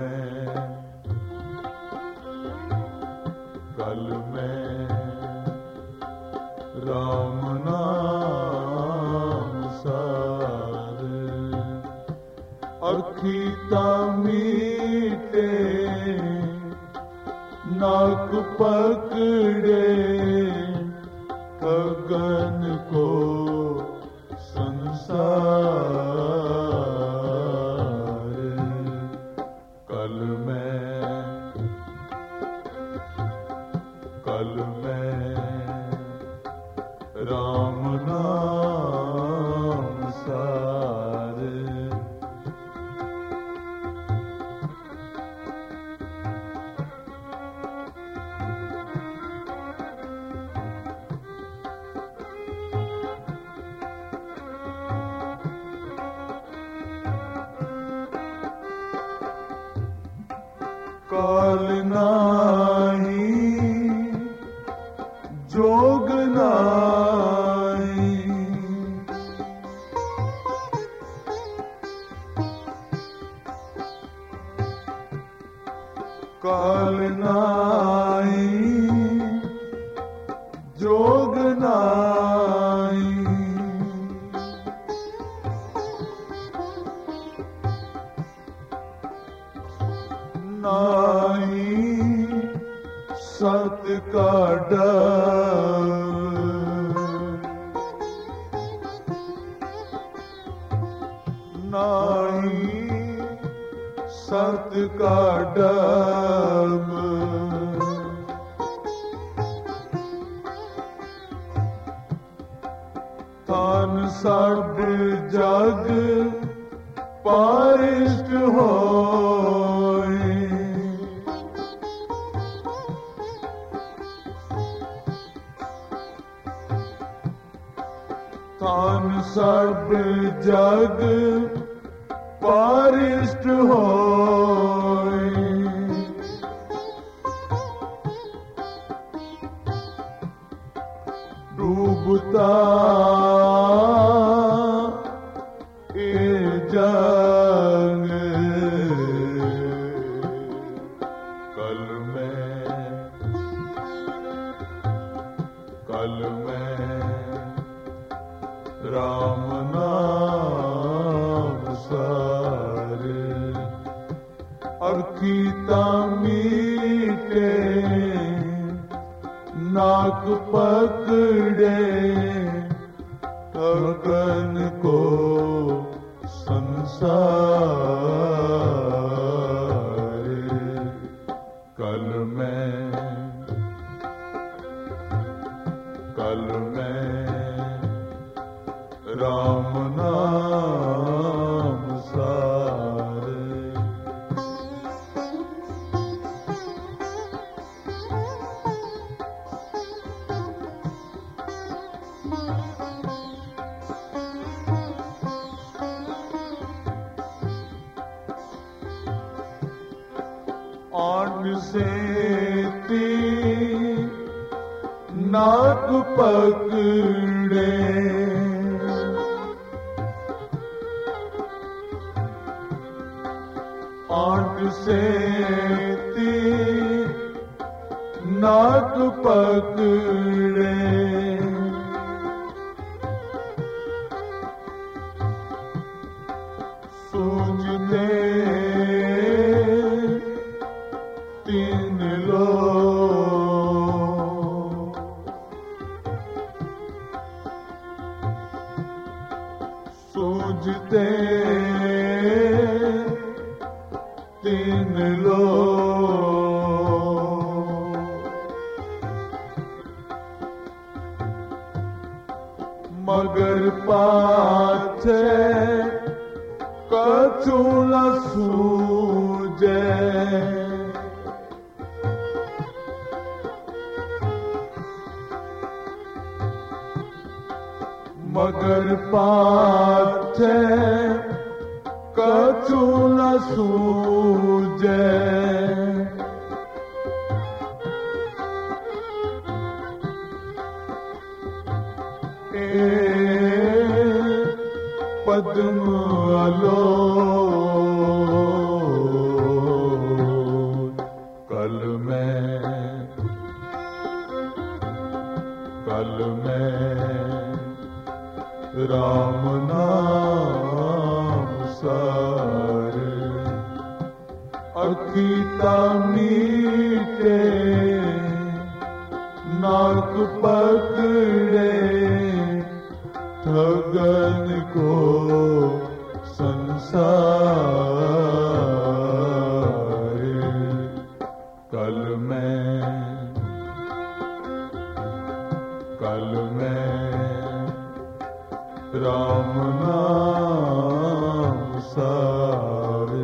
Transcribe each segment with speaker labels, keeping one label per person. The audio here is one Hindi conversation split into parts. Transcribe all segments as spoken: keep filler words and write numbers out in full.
Speaker 1: में कल में राम नाम सारे अखी मीटे नाक पकड़े गगन को संसार कल में कल में राम नाम सारे काल नाही जोग नाही काल नाही जोग नाही नाही सत का डर नाही सत का डर थान सब जग पारिष्ट होए थान सब जग पारिष्ट होए डूबता ए जग कल में कल में राम नाम सारे अखी मीटे नाक पकड़े गगन को संसार कल में कल में राम नाम सारे आंड से ती नाक पकड़े आंट से ती नाक पकड़े सूझते तीन लोग सूझते तीन लोग मगर पाछे कछु न सूझे मगर पाछे कछु न सूझे पद्म आलो अकीता मीटे नाक पकड़े ठगन को संसार। कल मैं कल मैं राम नाम सारे।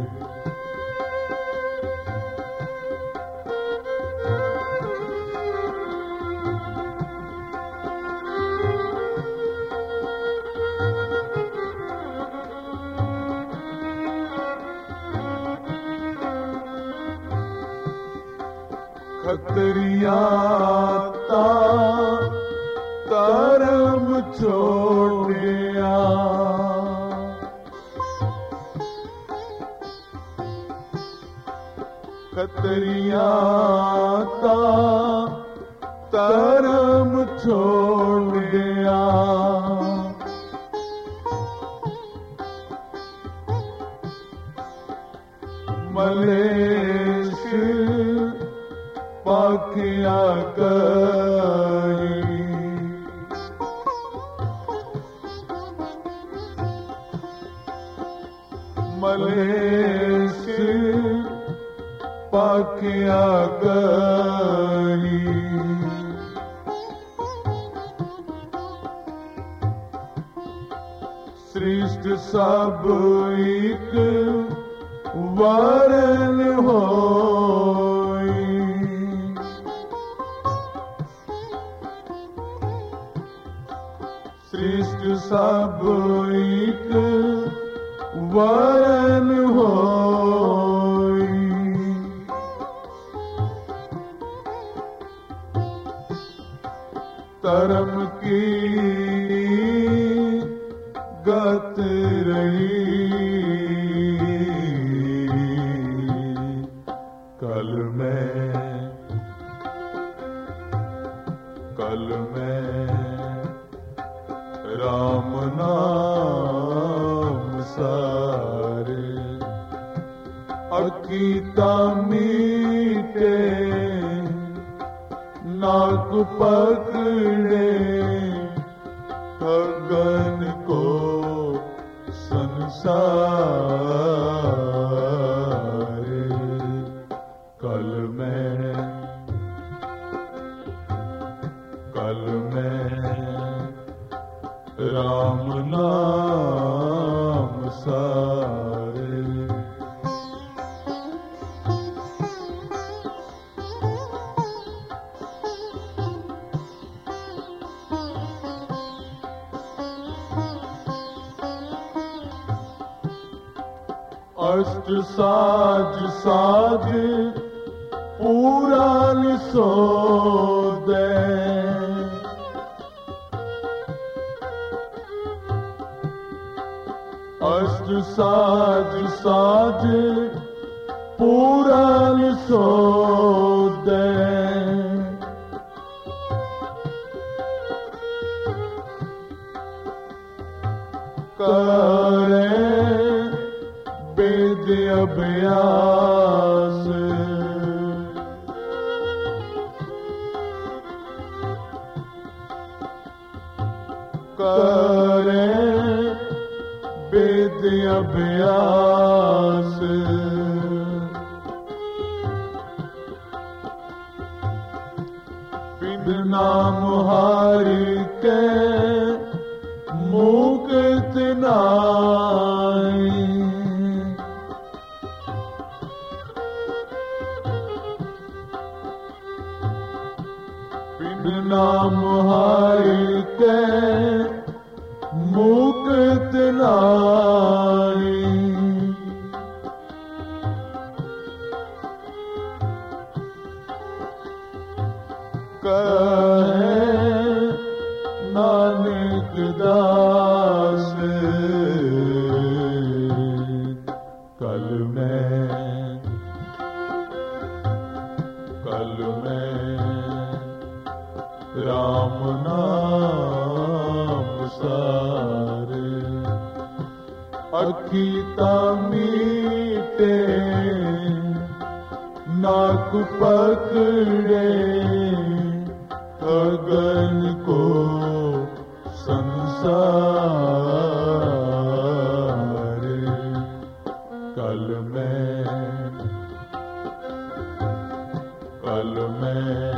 Speaker 1: खतरिया ता कर्म छोड़िया खतरिया ता कर्म छोड़िया मलेश पाखिया कही मलेश पाखिया कही सृष्ट सब एक वरण होई सृष्ट सब एक वरण होई कर्म की गत रही कल मैं कल मैं राम नाम सारे। अकीता मीटे नाक पकड़े ठगन को संसार। कल मैं कल मैं राम नाम सारे। अष्ट साज साज पूरा निसोदे अष्ट साज साज पूरा निसोदे करे वेद अभ्यास करे वेद अभ्यास बिन नाम हारि के मुक्त नाई बिन नाम हारि के मुक्त नाई कहे नानक दास कल मैं कल मैं राम नाम सारे। अकीता मीटे नाक पकड़े गगन को संसार। कल मैं कल मैं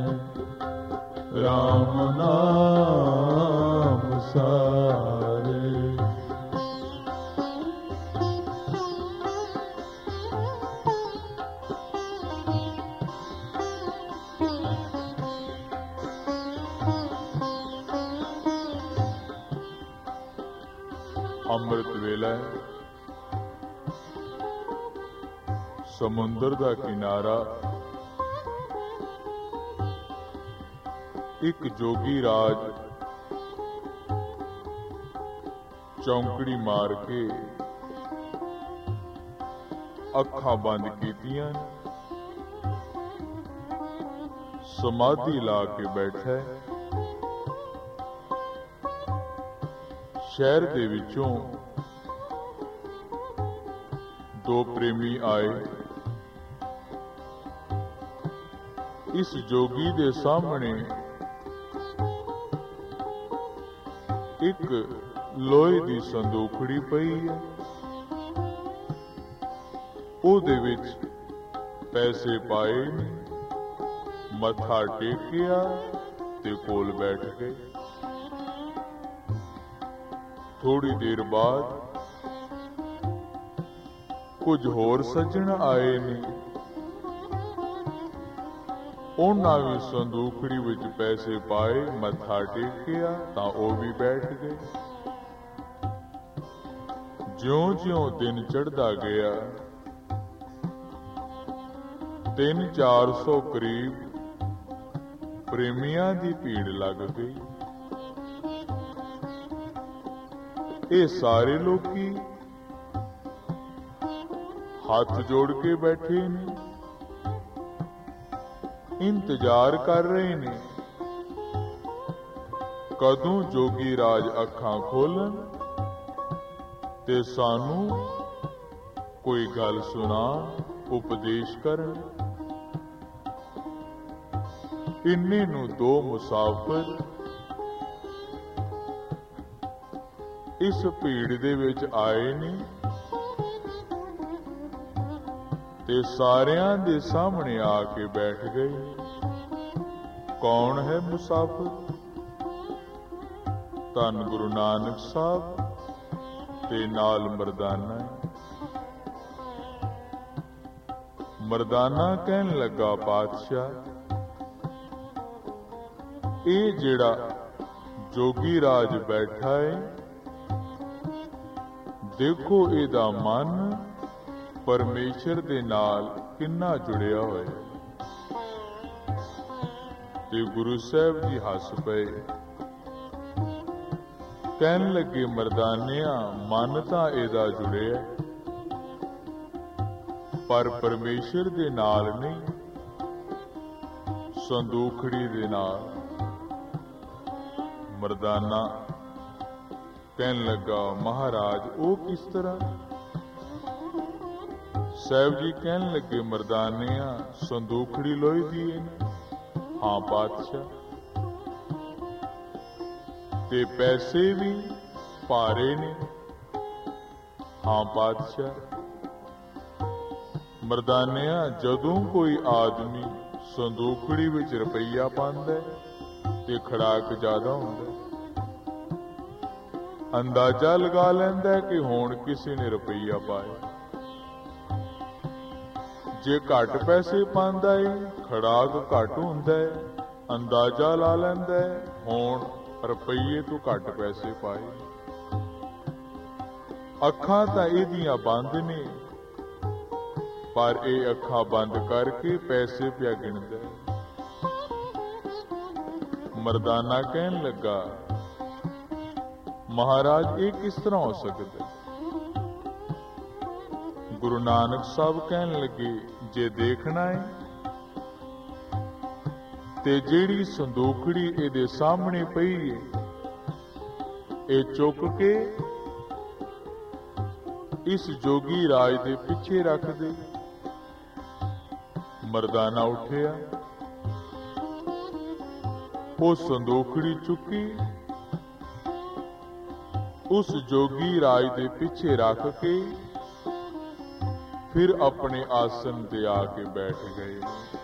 Speaker 1: राम नाम सारे। ਅੰਮ੍ਰਿਤ ਵੇਲਾ ਸਮੁੰਦਰ ਦਾ ਕਿਨਾਰਾ, ਇੱਕ ਜੋਗੀ ਰਾਜ ਚੌਂਕੜੀ ਮਾਰ ਕੇ ਅੱਖਾਂ ਬੰਦ ਕੀਤੀਆਂ, ਸਮਾਧੀ ਲਾ ਕੇ ਬੈਠਾ। ਸ਼ਹਿਰ ਦੇ ਵਿੱਚੋਂ ਦੋ ਪ੍ਰੇਮੀ ਆਏ। ਇਸ ਜੋਗੀ ਦੇ ਸਾਹਮਣੇ ਇੱਕ ਲੋਹੇ ਦੀ ਸੰਦੂਖੜੀ ਪਈ ਹੈ। ਉਹਦੇ ਵਿੱਚ ਪੈਸੇ ਪਾਏ ਨੇ, ਮੱਥਾ ਟੇਕਿਆ ਤੇ ਕੋਲ ਬੈਠ ਗਏ। ਥੋੜੀ ਦੇਰ ਬਾਅਦ ਕੁਝ ਹੋਰ ਸੱਜਣ ਆਏ ਨੇ। ਉਹਨਾਂ ਵੀ ਸੰਦੂਖੜੀ ਵਿੱਚ ਪੈਸੇ ਪਾਏ, ਮੱਥਾ ਟੇਕਿਆ ਤਾਂ ਉਹ ਵੀ ਬੈਠ ਗਏ। ਜਿਉਂ-ਜਿਉਂ ਦਿਨ ਚੜ੍ਹਦਾ ਗਿਆ, ਤਿੰਨ ਚਾਰ ਸੌ ਕਰੀਬ ਪ੍ਰੇਮੀਆਂ ਦੀ ਭੀੜ ਲੱਗ ਗਈ। ਇਹ ਸਾਰੇ ਲੋਕੀ ਹੱਥ ਜੋੜ ਕੇ ਬੈਠੇ ਨੇ, ਇੰਤਜ਼ਾਰ ਕਰ ਰਹੇ ਨੇ ਕਦੋਂ ਜੋਗੀ ਰਾਜ ਅੱਖਾਂ ਖੋਲਣ ਤੇ ਸਾਨੂੰ ਕੋਈ ਗੱਲ ਸੁਣਾ, ਉਪਦੇਸ਼ ਕਰਨ। ਇੰਨੇ ਨੂੰ ਦੋ ਮੁਸਾਫਿਰ ਇਸ ਭੀੜ ਦੇ ਵਿੱਚ ਆਏ ਨੇ ਤੇ ਸਾਰਿਆਂ ਦੇ ਸਾਹਮਣੇ ਆ ਕੇ ਬੈਠ ਗਏ। ਕੌਣ ਹੈ ਮੁਸਾਫਿਰ? ਧੰਨ ਗੁਰੂ ਨਾਨਕ ਸਾਹਿਬ ਤੇ ਨਾਲ ਮਰਦਾਨਾ। ਮਰਦਾਨਾ ਕਹਿਣ ਲੱਗਾ, ਪਾਤਸ਼ਾਹ, ਇਹ ਜਿਹੜਾ ਜੋਗੀ ਰਾਜ ਬੈਠਾ ਹੈ, ਦੇਖੋ ਇਹਦਾ ਮਨ ਪਰਮੇਸ਼ਰ ਦੇ ਨਾਲ ਕਿੰਨਾ ਜੁੜਿਆ ਹੋਇਆ। ਤੇ ਗੁਰੂ ਸਾਹਿਬ ਜੀ ਹੱਸ ਪਏ, ਕਹਿਣ ਲੱਗੇ, ਮਰਦਾਨਿਆਂ, ਮਨ ਤਾਂ ਇਹਦਾ ਜੁੜਿਆ ਪਰ ਪਰਮੇਸ਼ਰ ਦੇ ਨਾਲ ਨਹੀਂ, ਸੰਦੂਖੜੀ ਦੇ ਨਾਲ। ਮਰਦਾਨਾ ਕਹਿਣ ਲੱਗਾ, ਮਹਾਰਾਜ ਉਹ ਕਿਸ ਤਰ੍ਹਾਂ? ਸਾਹਿਬ ਜੀ ਕਹਿਣ ਲੱਗੇ, ਮਰਦਾਨਿਆਂ, ਸੰਦੂਖੜੀ ਲੋਹੇ ਦੀ ਹੈ। ਹਾਂ ਪਾਤਸ਼ਾਹ, ਤੇ ਪੈਸੇ ਵੀ ਭਾਰੇ ਨੇ। ਹਾਂ ਪਾਤਸ਼ਾਹ। ਮਰਦਾਨਿਆਂ, ਜਦੋਂ ਕੋਈ ਆਦਮੀ ਸੰਦੂਖੜੀ ਵਿੱਚ ਰੁਪਈਆ ਪਾਉਂਦਾ ਤੇ ਖੜਾਕ ਜ਼ਿਆਦਾ ਹੁੰਦਾ, ਅੰਦਾਜ਼ਾ ਲਗਾ ਲੈਂਦਾ ਕਿ ਹੁਣ ਕਿਸੇ ਨੇ ਰੁਪਈਆ ਪਾਇਆ। ਜੇ ਘੱਟ ਪੈਸੇ ਪਾਉਂਦਾ ਏ, ਖੜਾਕ ਘੱਟ ਹੁੰਦਾ ਹੈ, ਅੰਦਾਜ਼ਾ ਲਾ ਲੈਂਦਾ ਹੁਣ ਰੁਪਈਏ ਤੋਂ ਘੱਟ ਪੈਸੇ ਪਾਏ। ਅੱਖਾਂ ਤਾਂ ਇਹਦੀਆਂ ਬੰਦ ਨੇ, ਪਰ ਇਹ ਅੱਖਾਂ ਬੰਦ ਕਰਕੇ ਪੈਸੇ ਪਿਆ ਗਿਣਦਾ। ਮਰਦਾਨਾ ਕਹਿਣ ਲੱਗਾ, ਮਹਾਰਾਜ ਇਹ ਕਿਸ ਤਰ੍ਹਾਂ ਹੋ ਸਕਦਾ? ਗੁਰੂ ਨਾਨਕ ਸਾਹਿਬ ਕਹਿਣ ਲੱਗੇ, ਜੇ ਦੇਖਣਾ ਹੈ ਤੇ ਜਿਹੜੀ ਸੰਦੂਖੜੀ ਇਹਦੇ ਸਾਹਮਣੇ ਪਈ ਹੈ, ਇਹ ਚੁੱਕ ਕੇ ਇਸ ਜੋਗੀ ਰਾਜ ਦੇ ਪਿੱਛੇ ਰੱਖ ਦੇ। मर्दाना उठिया, वो संदूखड़ी चुकी, उस जोगी राज दे पीछे रख के फिर अपने आसन ते आके बैठ गए।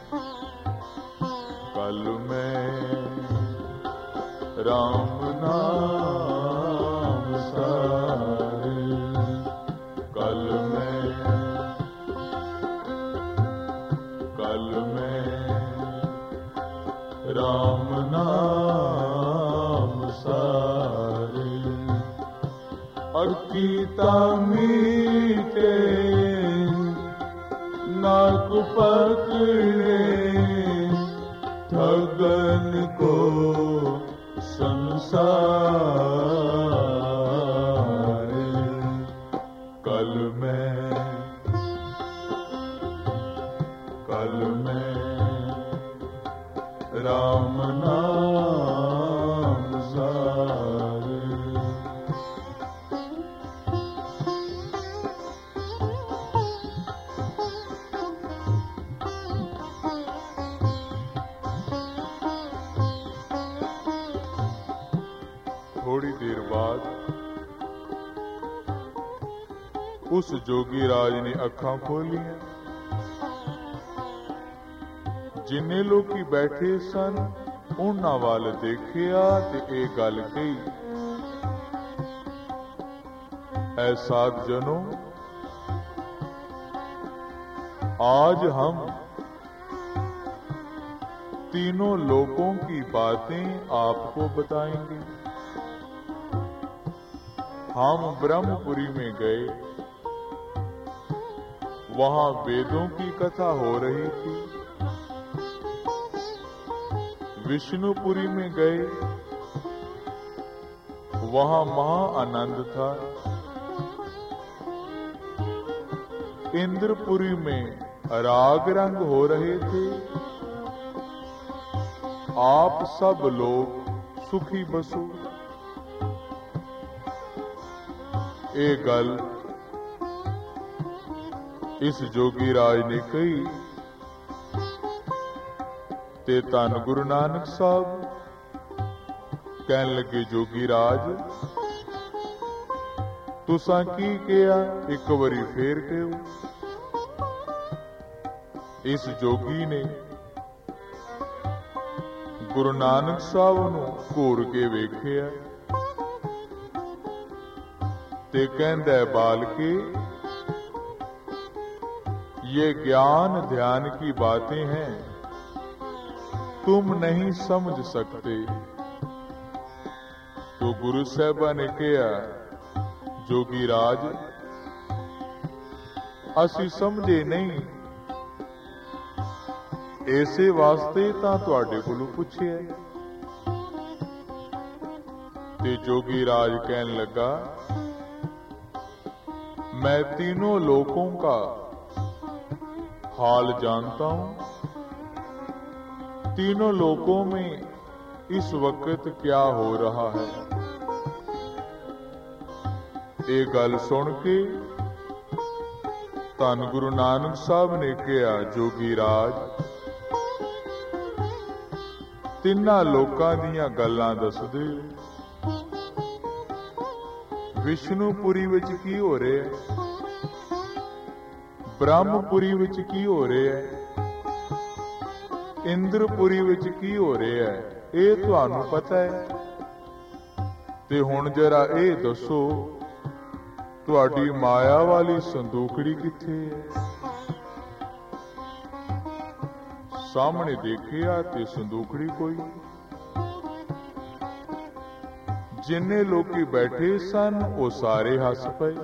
Speaker 1: कल मैं राम नाम सारे, कल मैं कल मैं राम नाम सारे, अकीता मीटे नाक पकड़े, ठगन को संसार। कल मैं कल मैं राम नाम सारे। थोड़ी देर बाद उस जोगी राज ने अखां खोलियां। जिन्ने लोग बैठे सन उन्हां वाल देखिया ते ए गल कही, ऐ साध जनों, आज हम तीनों लोगों की बातें आपको बताएंगे। हम ब्रह्मपुरी में गए, वहां वेदों की कथा हो रही थी। विष्णुपुरी में गए, वहां महा आनंद था। इंद्रपुरी में राग रंग हो रहे थे। आप सब लोग सुखी बसो। ए गल इस जोगी राज ने कही ते धन गुरु नानक साहब कहन लगे, जोगी राज तुसां की किया, एक बारी फेर कहो। इस जोगी ने गुरु नानक साहब नूं घूर के वेखिया ते कहंदा, बालके, ये ज्ञान ध्यान की बातें हैं, तुम नहीं समझ सकते। तो गुरु साहिबा ने कहा, जोगी राज असी समझे नहीं, ऐसे वास्ते तां तुहाडे कोलों पुछिया। ते जोगी राज कहन लगा, मैं तीनों लोगों का हाल जानता हूं। तीनों लोकों में इस वक्त क्या हो रहा है। ये गल सुन के धन गुरु नानक साहब ने कहा, जोगी राज तिन्ना लोकां दियां गल्लां दस दे। विष्णुपुरी विच की हो रहा है, ब्रह्मपुरी विच की हो रहा है, इंद्रपुरी विच की हो रहा है, ये तुहानू पता है। ते हुण जरा ये दसो, तुहाडी माया वाली संदूकड़ी किथे है। सामने देखिया ते संदूकड़ी कोई। जिन्ने लोकी बैठे सन वो सारे हस पए।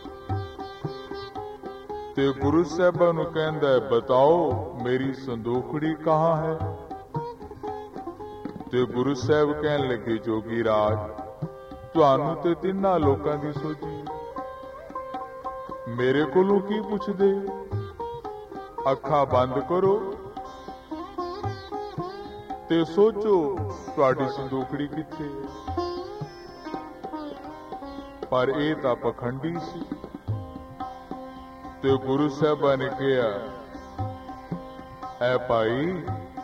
Speaker 1: ते गुरु साहिबा नूं कहंदा, बताओ मेरी संदूकड़ी कहाँ है। ते गुरु साहिब कहन लगे, जोगी राज तुहानू ते तिन्ना लोकां दी सोची, मेरे कोलों की पुछदे। अखां बंद करो ते सोचो तुहाडी संदूकड़ी किथे है। पर ये तां पखंडी सी। ते गुरु साहिबा ने कहा, ਐ ਭਾਈ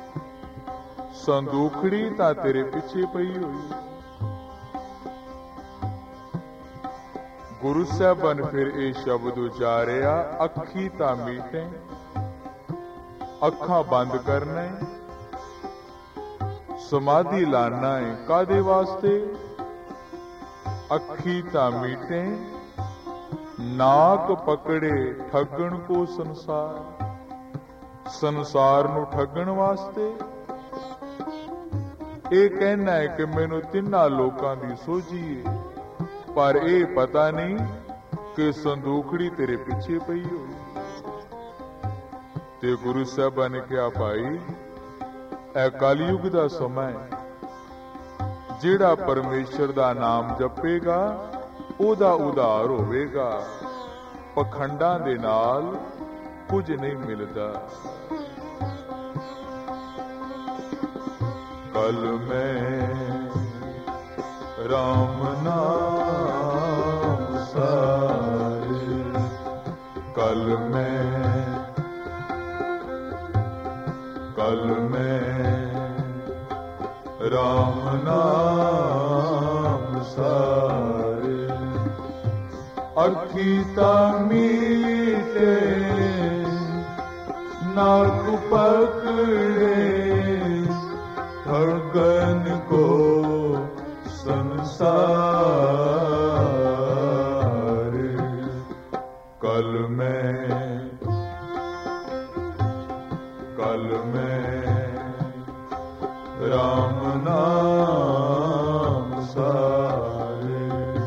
Speaker 1: ਸੰਦੂਖੜੀ ਤਾਂ ਤੇਰੇ ਪਿੱਛੇ ਪਈ ਹੋਈ। ਗੁਰੂ ਸਾਹਿਬਾਨ ਫਿਰ ਇਹ ਸ਼ਬਦ ਉਚਾਰਿਆ, ਅੱਖੀ ਤਾਂ ਮੀਟੇ, ਅੱਖਾਂ ਬੰਦ ਕਰਨਾ, ਸਮਾਧੀ ਲਾਣਾ ਹੈ। ਕਾਦੇ ਵਾਸਤੇ? ਅੱਖੀ ਤਾਂ ਮੀਟੇ, ਨਾਕ ਪਕੜੇ ਠੱਗਣ ਕੋ ਸੰਸਾਰ। ਸੰਸਾਰ ਨੂੰ ਠੱਗਣ ਵਾਸਤੇ ਇਹ ਕਹਿਣਾ ਹੈ ਕਿ ਮੈਨੂੰ ਤਿੰਨਾਂ ਲੋਕਾਂ ਦੀ ਸੋਝੀ ਹੈ, ਪਰ ਇਹ ਪਤਾ ਨਹੀਂ ਕਿ ਸੰਦੂਖੜੀ ਤੇਰੇ ਪਿੱਛੇ ਪਈ ਹੋਈ। ਤੇ ਗੁਰੂ ਸਾਹਿਬਾਨ ਨੇ ਕਿਹਾ, ਭਾਈ ਇਹ ਕਲਯੁਗ ਦਾ ਸਮਾਂ ਹੈ, ਜਿਹੜਾ ਪਰਮੇਸ਼ਰ ਦਾ ਨਾਮ ਜਪੇਗਾ ਉਹਦਾ ਉਧਾਰ ਹੋਵੇਗਾ। ਪਖੰਡਾਂ ਦੇ ਨਾਲ ਕੁਝ ਨਹੀਂ ਮਿਲਦਾ। ਕਲ ਮੈਂ ਰਾਮ ਨਾਮ ਸਾਰੇ, ਕਲ ਮੈਂ ਕਲ ਮੈਂ ਰਾਮ ਨਾਮ ਸਾਰੇ। ਅੱਖੀ ਤਾਂ ਮੀਟੇ, ਨਾਕ ਪਕੜੇ ਠੱਗਣ ਕੋ ਸੰਸਾਰ। ਕਲ ਮੈਂ ਕਲ ਮੈਂ ਰਾਮ ਨਾਮ ਸਾਰੇ।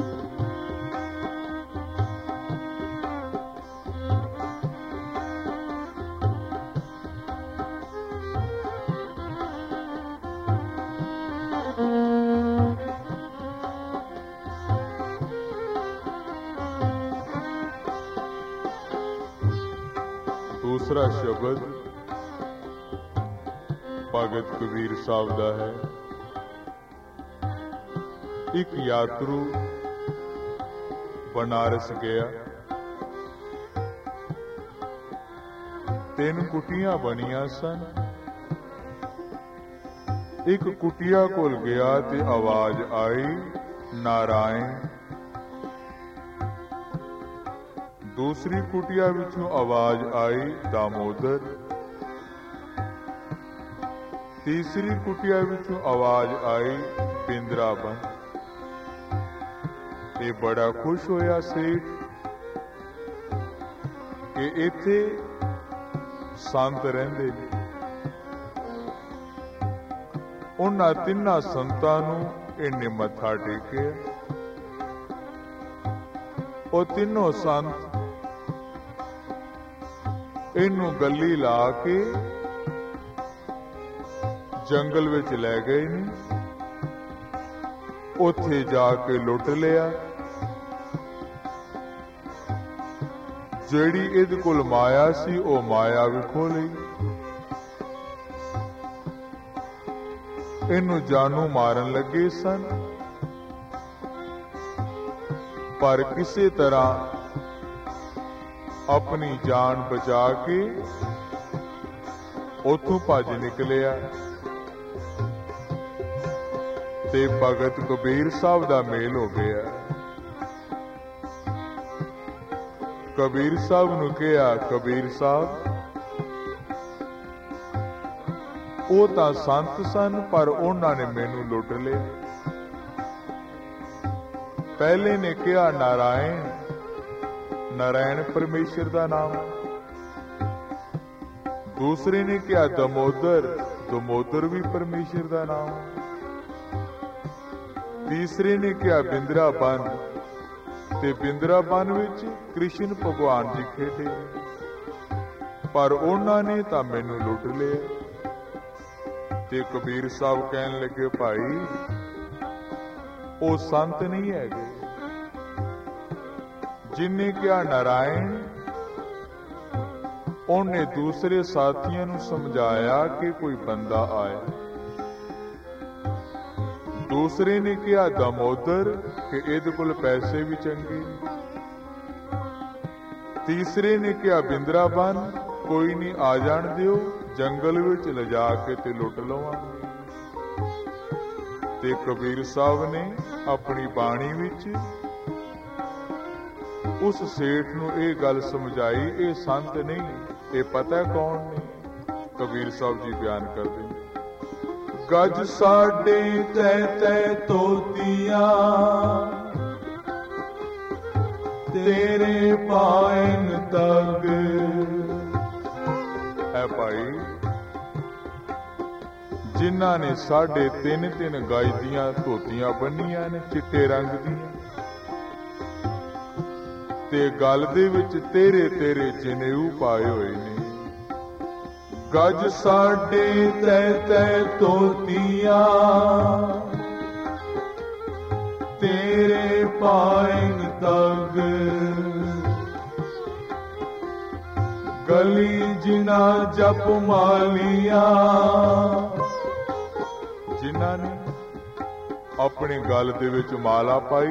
Speaker 1: ਦੂਸਰਾ ਸ਼ਬਦ ਭਗਤ ਕਬੀਰ ਸਾਹਿਬ ਦਾ ਹੈ। ਇੱਕ ਯਾਤਰੂ ਬਨਾਰਸ ਗਿਆ, ਤਿੰਨ ਕੁਟੀਆਂ ਬਣੀਆਂ ਸਨ। ਇੱਕ ਕੁਟੀਆ ਕੋਲ ਗਿਆ ਤੇ ਆਵਾਜ਼ ਆਈ, ਨਾਰਾਇਣ। ਦੂਸਰੀ ਕੁਟੀਆ ਵਿੱਚੋਂ ਆਵਾਜ਼ ਆਈ, ਦਾਮੋਦਰ। ਤੀਸਰੀ ਕੁਟੀਆ ਵਿੱਚੋਂ ਆਵਾਜ਼ ਆਈ, ਬਿੰਦਰਾਬਨ। ਇਹ ਬੜਾ ਖੁਸ਼ ਹੋਇਆ ਸੇਠ ਕਿ ਇੱਥੇ ਸੰਤ ਰਹਿੰਦੇ ਨੇ। ਉਹਨਾਂ ਤਿੰਨਾਂ ਸੰਤਾਂ ਨੂੰ ਇਹਨੇ ਮੱਥਾ ਟੇਕਿਆ। ਉਹ ਤਿੰਨੋਂ ਸੰਤ ਇਹਨੂੰ ਗੱਲੀ ਲਾ ਕੇ ਜੰਗਲ ਵਿੱਚ ਲੈ ਗਏ ਨੇ। ਉੱਥੇ ਜਾ ਕੇ ਲੁੱਟ ਲਿਆ। ਜਿਹੜੀ ਇਹਦੇ ਕੋਲ ਮਾਇਆ ਸੀ ਉਹ ਮਾਇਆ ਵੀ ਖੋਹ ਲਈ। ਇਹਨੂੰ ਜਾਨੋਂ ਮਾਰਨ ਲੱਗੇ ਸਨ, ਪਰ ਕਿਸੇ ਤਰ੍ਹਾਂ ਆਪਣੀ ਜਾਨ ਬਚਾ ਕੇ ਉੱਥੋਂ ਭੱਜ ਨਿਕਲਿਆ। ਤੇ ਭਗਤ ਕਬੀਰ ਸਾਹਿਬ ਦਾ ਮੇਲ ਹੋ ਗਿਆ। ਕਬੀਰ ਸਾਹਿਬ ਨੂੰ ਕਿਹਾ, ਕਬੀਰ ਸਾਹਿਬ ਉਹ ਤਾਂ ਸੰਤ ਸਨ, ਪਰ ਉਹਨਾਂ ਨੇ ਮੈਨੂੰ ਲੁੱਟ ਲਿਆ। ਪਹਿਲੇ ਨੇ ਕਿਹਾ ਨਾਰਾਇਣ, ਨਾਰਾਇਣ ਪਰਮੇਸ਼ਰ ਦਾ ਨਾਮ। ਦੂਸਰੇ ਨੇ ਕਿਹਾ ਦਮੋਦਰ, ਦਮੋਦਰ ਵੀ ਪਰਮੇਸ਼ਰ ਦਾ ਨਾਮ। ਤੀਸਰੇ ਨੇ ਕਿਹਾ ਬਿੰਦਰਾਬਨ, ਤੇ ਬਿੰਦਰਾਬਨ ਵਿੱਚ ਕ੍ਰਿਸ਼ਨ ਭਗਵਾਨ ਜੀ ਖੇਡੇ, ਪਰ ਉਹਨਾਂ ਨੇ ਤਾਂ ਮੈਨੂੰ ਲੁੱਟ ਲਿਆ। ਤੇ ਕਬੀਰ ਸਾਹਿਬ ਕਹਿਣ ਲੱਗੇ, ਭਾਈ ਉਹ ਸੰਤ ਨਹੀਂ ਹੈਗੇ। ਜਿਨਨੇ ਕਿਹਾ ਨਾਰਾਇਣ, ਉਹਨੇ ਦੂਸਰੇ ਸਾਥੀਆਂ ਨੂੰ ਸਮਝਾਇਆ ਕਿ ਕੋਈ ਬੰਦਾ ਆਇਆ। ਦੂਸਰੇ ਨੇ ਕਿਹਾ ਦਮੋਦਰ, ਕਿ ਇਹਦੇ ਕੋਲ ਪੈਸੇ ਵੀ ਚੰਗੇ। ਤੀਸਰੇ ਨੇ ਕਿਹਾ ਬਿੰਦਰਾਬਨ, ਕੋਈ ਨਹੀਂ, ਆ ਜਾਣ ਦਿਓ, ਜੰਗਲ ਵਿੱਚ ਲਿਜਾ ਕੇ ਤੇ ਲੁੱਟ ਲਵਾਂਗੇ। ਤੇ ਕਬੀਰ ਸਾਹਿਬ ਨੇ ਆਪਣੀ ਬਾਣੀ ਵਿੱਚ ਉਸ ਸੇਠ ਨੂੰ ਇਹ ਗੱਲ ਸਮਝਾਈ, ਇਹ ਸੰਤ ਨਹੀਂ, ਇਹ ਪਤਾ ਕੌਣ ਨੇ। ਕਬੀਰ ਸਾਹਿਬ ਜੀ ਬਿਆਨ ਕਰਦੇ ਨੇ, ਗੱਜ ਸਾਡੇ ਤੈ ਤੈ ਤੋਤੀਆਂ, ਤੇਰੇ ਪਾਇਨ ਤੱਕ। ਐ ਭਾਈ, ਜਿਨ੍ਹਾਂ ਨੇ ਸਾਢੇ ਤਿੰਨ ਤਿੰਨ ਗਜ ਦੀਆਂ ਧੋਤੀਆਂ ਬੰਨੀਆਂ ਨੇ ਚਿੱਟੇ ਰੰਗ ਦੀਆਂ, ਤੇ ਗਲ ਦੇ ਵਿੱਚ ਤੇਰੇ ਤੇਰੇ ਜਨੇਊ ਪਾਏ ਹੋਏ ਨੇ। ਗੱਜ ਸਾਡੇ ਤੈ ਤੈ ਤੋਤੀਆਂ, ਤੇਰੇ ਪਾਇਨ ਤੱਕ। ਗਲੀ ਜਿਨਾ ਜਪ ਮਾਲੀਆਂ, ਜਿਨ੍ਹਾਂ ਨੇ ਆਪਣੇ ਗਲ ਦੇ ਵਿੱਚ ਮਾਲਾ ਪਾਈ,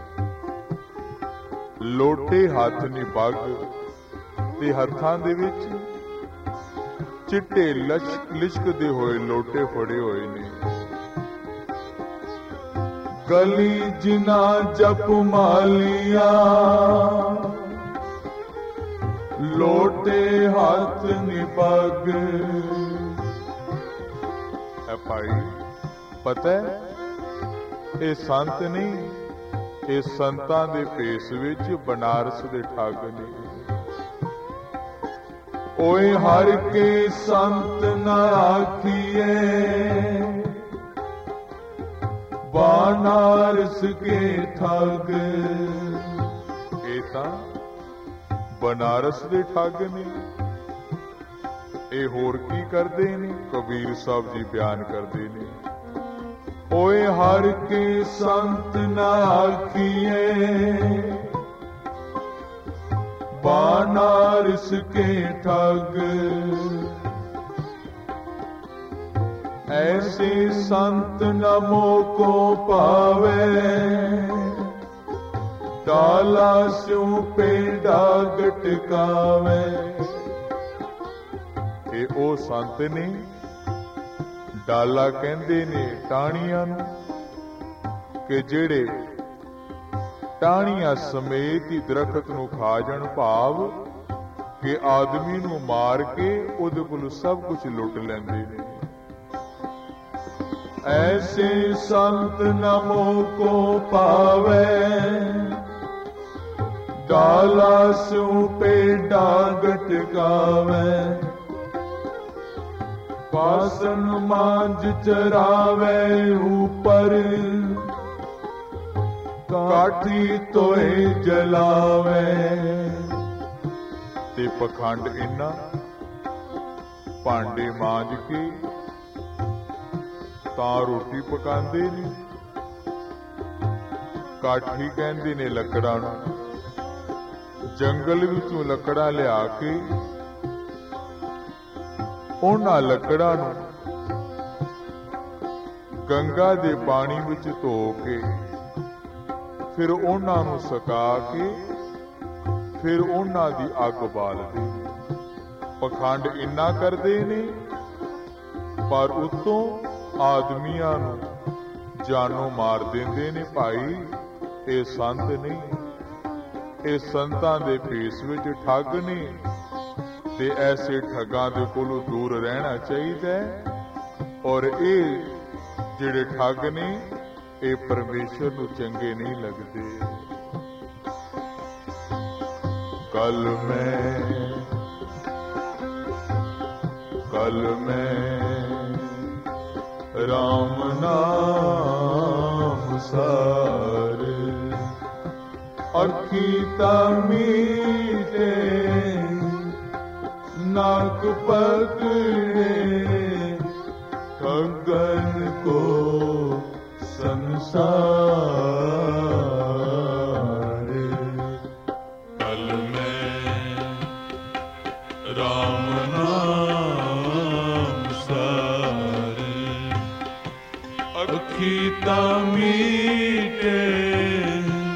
Speaker 1: ਲੋਟੇ ਹੱਥ ਨੀ ਪੱਗ, ਤੇ ਹੱਥਾਂ ਦੇ ਵਿੱਚ ਚਿੱਟੇ ਲਸ਼ਕ ਲਿਸ਼ਕਦੇ ਹੋਏ ਲੋਟੇ ਫੜੇ ਹੋਏ ਨੇ। ਗਲੀ ਜਿਨਾ ਜਪ ਮਾਲੀਆਂ, ਲੋਟੇ ਹੱਥ ਨੀ ਪੱਗ। ਐ ਭਾਈ, ਪਤਾ ਇਹ ਸੰਤ ਨਹੀਂ, ਇਹ ਸੰਤਾਂ ਦੇ ਭੇਸ ਵਿੱਚ ਬਨਾਰਸ ਦੇ ਠੱਗ ਨੇ। ਓਏ ਹਰ ਕੇ ਸੰਤ ਨਾ ਆਖੀਏ, ਬਨਾਰਸ ਕੇ ਠੱਗ। ਇਹ ਤਾਂ ਬਨਾਰਸ ਦੇ ਠੱਗ ਨੇ। ਇਹ ਹੋਰ ਕੀ ਕਰਦੇ ਨੇ? ਕਬੀਰ ਸਾਹਿਬ ਜੀ ਬਿਆਨ ਕਰਦੇ ਨੇ, ਓਏ ਹਰ ਕੇ ਸੰਤ ਨਾ ਆਖੀਏ, ਬਨਾਰਸ ਕੇ ਠੱਗ। ਐਸੇ ਸੰਤ ਨ ਮੋਕੋ ਪਾਵੇ, ਡਾਲਾ ਸਿਉ ਪੇ ਡਾਗ ਟਿਕਾਵੇ। ਇਹ ਉਹ ਸੰਤ ਨੇ, ਡਾਲਾ ਕਹਿੰਦੇ ਨੇ ਟਾਹਣੀਆਂ ਨੂੰ, ਕਿ ਜਿਹੜੇ ਟਾਹਣੀਆਂ ਸਮੇਤ ਹੀ ਦਰਖਤ ਨੂੰ ਖਾ ਜਾਣ, ਭਾਵ ਕਿ ਆਦਮੀ ਨੂੰ ਮਾਰ ਕੇ ਉਹਦੇ ਕੋਲ ਸਭ ਕੁਝ ਲੁੱਟ ਲੈਂਦੇ ਨੇ। ਐਸੇ ਸੰਤ ਨ ਮੋਕੋ ਪਾਵੇ, ਡਾਲਾ ਸਿਉ ਪੇ ਡਾਗ ਟਿਕਾਵੇ। ਬਾਸਨ ਮਾਂਜ ਚਰਾਵੇ ਉਪਰ, ਕਾਠੀ ਤੋਏ ਜਲਾਵੇ। ਤੇ ਪਖੰਡ ਇਨਾ, ਭਾਂਡੇ ਮਾਂਜ ਕੇ ਤਾਂ ਰੋਟੀ ਪਕਾਉਂਦੇ ਨੇ। ਕਾਠੀ ਕਹਿੰਦੇ ਨੇ ਲੱਕੜਾਂ ਨੂੰ, ਜੰਗਲ ਵਿੱਚੋਂ ਲੱਕੜਾਂ ਲਿਆ ਕੇ ਉਹਨਾਂ ਲੱਕੜਾਂ ਨੂੰ ਗੰਗਾ ਦੇ ਪਾਣੀ ਵਿੱਚ ਧੋ ਕੇ, ਫਿਰ ਉਹਨਾਂ ਨੂੰ ਸੁਕਾ ਕੇ, ਫਿਰ ਉਹਨਾਂ ਦੀ ਅੱਗ ਬਾਲਦੇ। ਪਖੰਡ ਇੰਨਾ ਕਰਦੇ ਨੇ, ਪਰ ਉੱਤੋਂ ਆਦਮੀਆਂ ਨੂੰ ਜਾਨੋਂ ਮਾਰ ਦਿੰਦੇ ਨੇ। ਭਾਈ, ਇਹ ਸੰਤ ਨਹੀਂ, ਇਹ ਸੰਤਾਂ ਦੇ ਭੇਸ ਵਿੱਚ ਠੱਗ ਨੇ, ਤੇ ਐਸੇ ਠੱਗਾਂ ਦੇ ਕੋਲੋਂ ਦੂਰ ਰਹਿਣਾ ਚਾਹੀਦਾ ਹੈ। ਔਰ ਇਹ ਜਿਹੜੇ ਠੱਗ ਨੇ, ਇਹ ਪਰਮੇਸ਼ਰ ਨੂੰ ਚੰਗੇ ਨਹੀਂ ਲੱਗਦੇ। ਕਲ ਮੈਂ ਕਲ ਮੈਂ ਰਾਮ ਨਾਮ ਸਾਰ, ਅੱਖੀ ਤਾਂ ਮੀਟੇ ਨਾਕ ਪਕੜੇ, ਠੱਗਨ ਕੋ ਸੰਸਾਰ। ਕਲ ਮੈਂ ਰਾਮ ਨਾਮ ਸਾਰ, ਅੱਖੀ ਤਾਂ ਮੀਟੇ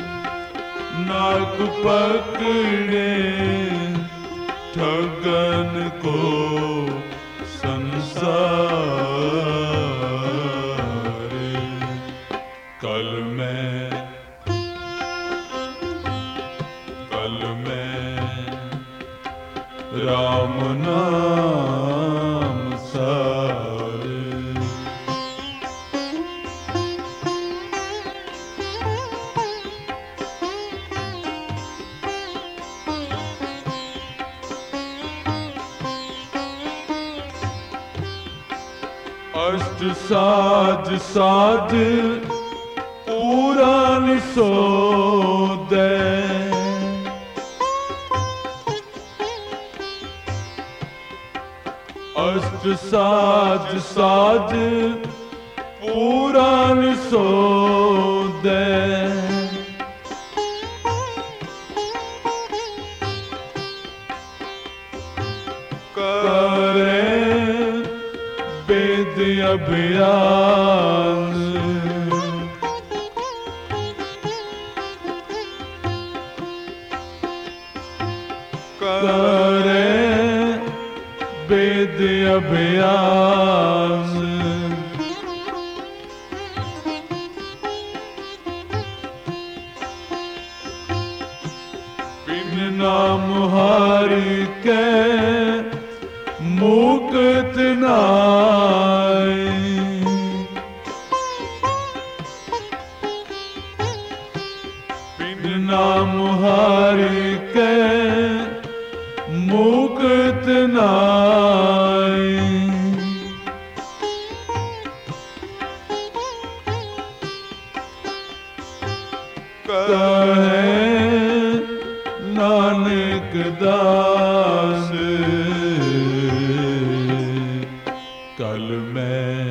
Speaker 1: ਨਾਕ ਪਕੜੇ, ਠੱਗਨ
Speaker 2: को संसार। कल मैं कल मैं राम नाम सार। अष्ट साध साध पुराण सोदे। अष्ट साध साध पुराण सोदे। करे वेद अभ्यास। करे वेद अभ्यास। बिन नाम हरि के मुक्त नाय। बिन नाम हरि के मुक्त नाय। कहे नानक दास। कल मैं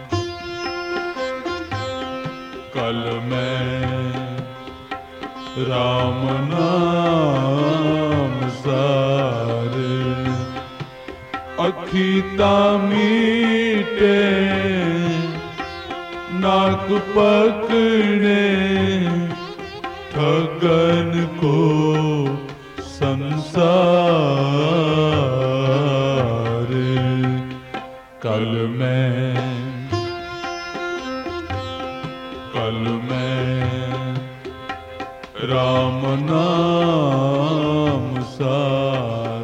Speaker 2: कल मैं राम नाम सार। अखी मीटे नाक पकड़े। ठगन को संसार। कल मैं कल मैं राम नाम सार।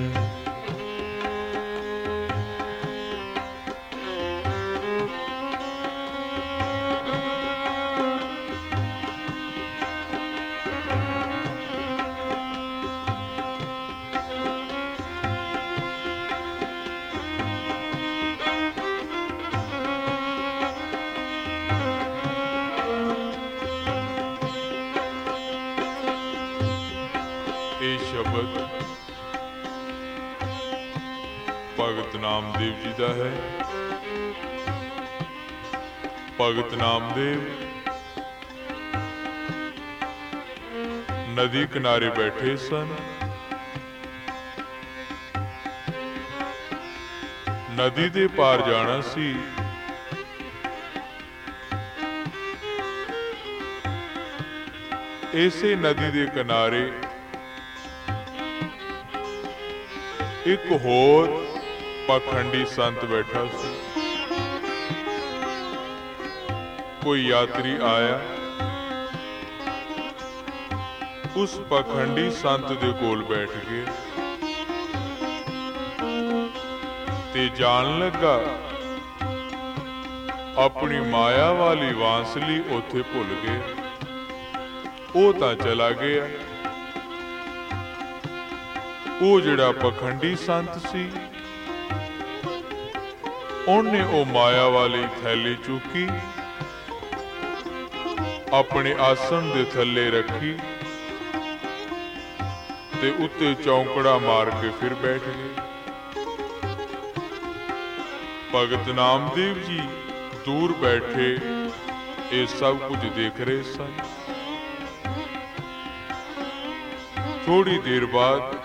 Speaker 2: ਇਹ ਸ਼ਬਦ ਭਗਤ ਨਾਮਦੇਵ ਜੀ ਦਾ ਹੈ। ਭਗਤ ਨਾਮਦੇਵ ਨਦੀ ਕਿਨਾਰੇ ਬੈਠੇ ਸਨ। ਨਦੀ ਦੇ ਪਾਰ ਜਾਣਾ ਸੀ। ਇਸੇ ਨਦੀ ਦੇ ਕਿਨਾਰੇ एक होर पाखंडी संत बैठा सी। कोई यात्री आया, उस पाखंडी संत दे कोल बैठ गए ते जान लगा अपनी माया वाली बांसली उथे भुल गए। वो तां चला गया। वो जिहड़ा पखंडी संत सी उन्हें वो माया वाली थैली चुकी अपने आसन दे थल्ले रखी ते उत्ते चौंकड़ा मार के फिर बैठ गए। भगत नामदेव जी दूर बैठे ये सब कुछ देख रहे सन। थोड़ी देर बाद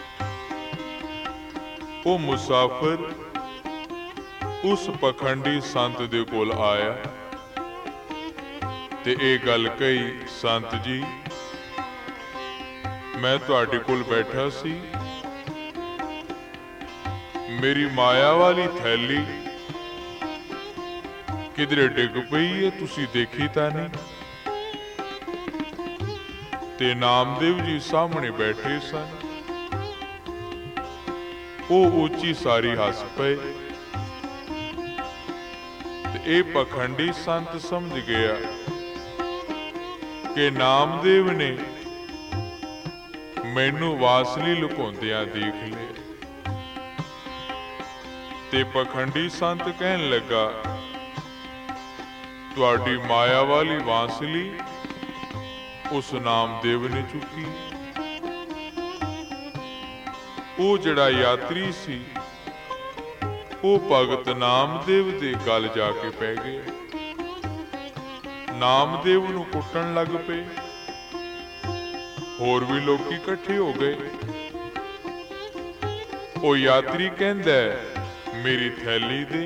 Speaker 2: वो मुसाफिर उस पखंडी संत दे कोल आया ते ये गल कही, संत जी मैं तुहाडे कोल बैठा सी मेरी माया वाली थैली किधरे डिग पई है, तुसी देखी तां नहीं। ते नामदेव जी सामने बैठे सन। वो ऊंची सारी हस पे। ते ए पखंडी संत समझ गया कि नामदेव ने मैनू वासली लुकाउंदियां देख लिया। ते पखंडी संत कहन लगा, तुहाडी माया वाली बांसली उस नामदेव ने चुकी। वो जड़ा यात्री सी वो भगत नामदेव दे गल जाके पै गया। नामदेव नूं कुट्टण लग पे। होर भी लोग इकट्ठे हो गए। वो यात्री कहंदा मेरी थैली दे।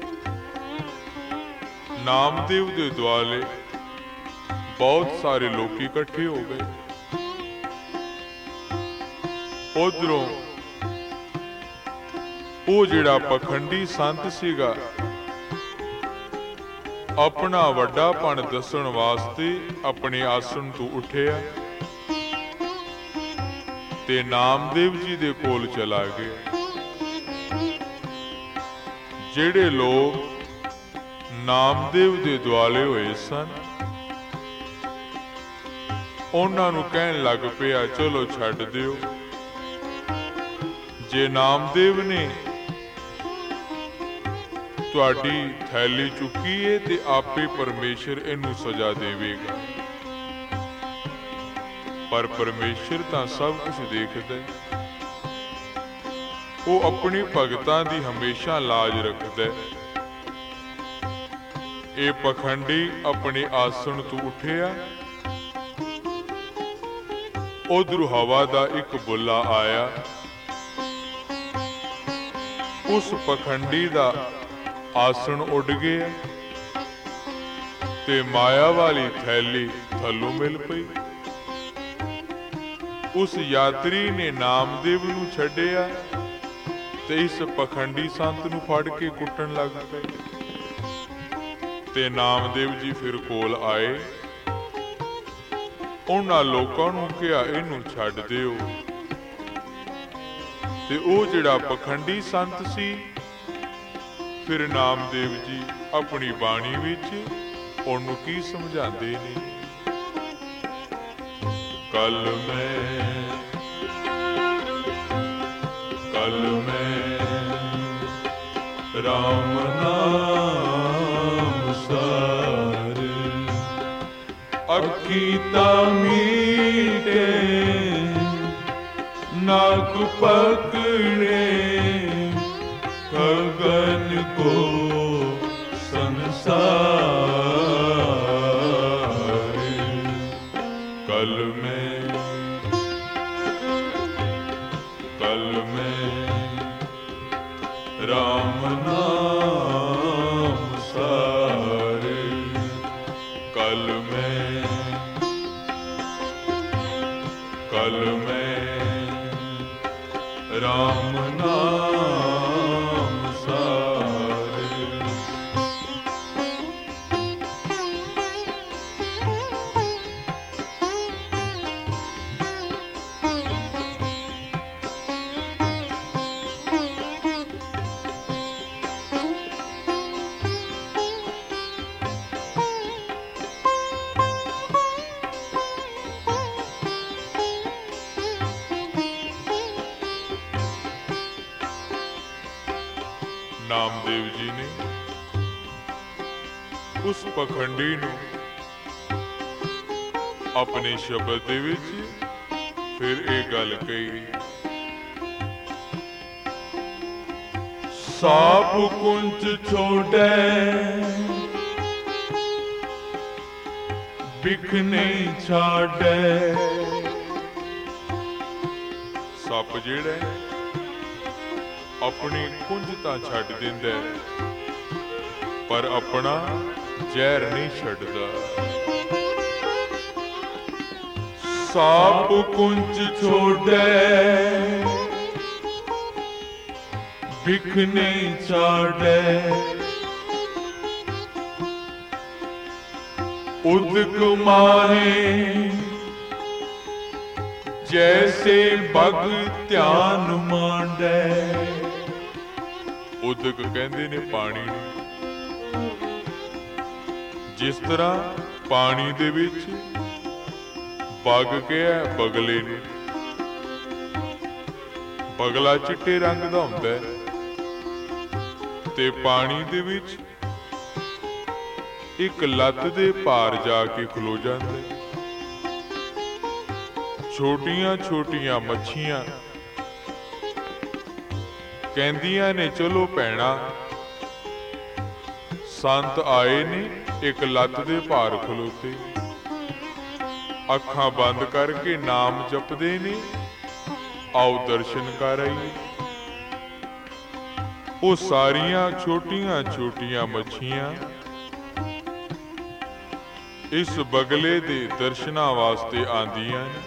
Speaker 2: नामदेव दे दुआले बहुत सारे लोग इकट्ठे हो गए। उधरों वो जिहड़ा पखंडी संत सीगा अपना वड्डापन दसण वास्ते अपने आसन तो उठिया ते नामदेव जी दे कोल चला गया। जेड़े लोग नामदेव दे दुआले होए सन उन्हां नूं कहण लग पिया, चलो छड्ड दिओ। जे नामदेव ने तुहाडी थैली चुकी है ते आपे परमेश्वर इनू सजा देवेगा। पर परमेश्वर तां सब कुछ देखदा है। वो अपनी भगतां दी हमेशा लाज रखदा है। ये पखंडी अपने आसन तो उठिया। उधर हवा दा एक बुला आया। उस पखंडी दा आसन उड़ गया ते माया वाली थैली थल्लों मिल पई। उस यात्री ने नामदेव नूं छड्डिया ते इस पखंडी संत नूं फड़ के कुट्टण लग पे। ते नामदेव जी फिर कोल आए। उन्हां लोकां नूं कहा इनू छड्ड दिओ। ते ओ जिहड़ा पखंडी संत सी फिर नामदेव जी अपनी बाणी विच उहनूं की समझांदे ने। कल मैं कल मैं राम नाम सार अखी मीटे नाक पकड़े गगन को संसार। कल मैं कल मैं राम नाम सारे। कल मैं कल मैं राम नाम सारे। नामदेव जी ने उस पखंडी नूं अपने शब्द दे विच फिर एक गल कही। साप कुंच छोड़े बिख नहीं छाड़े। सप जेड़ा अपनी कुंज तां छड्ड दिंदा पर अपना जहर नहीं छड्डदा। साप कुंज छोड़े भिख नहीं छाड़े। उदक माहे जैसे बग ध्यान मांडे। उदक कहंदे ने पानी नूं, जिस तरह पानी दे विच बग कहा बगले नूं। बगला चिट्टे रंग दा हुंदा है ते पानी दे विच एक लत दे पार जाके खलो जांदा है। छोटियां छोटियां मच्छियां कहंदियां ने चलो भैणा, संत आए ने एक लत दे पार खलोते, अखां बंद करके नाम जपदे ने, आओ दर्शन कर आइए। वो सारियां छोटियां छोटियां मच्छियां इस बगले दे दर्शनां वास्ते आंदियां ने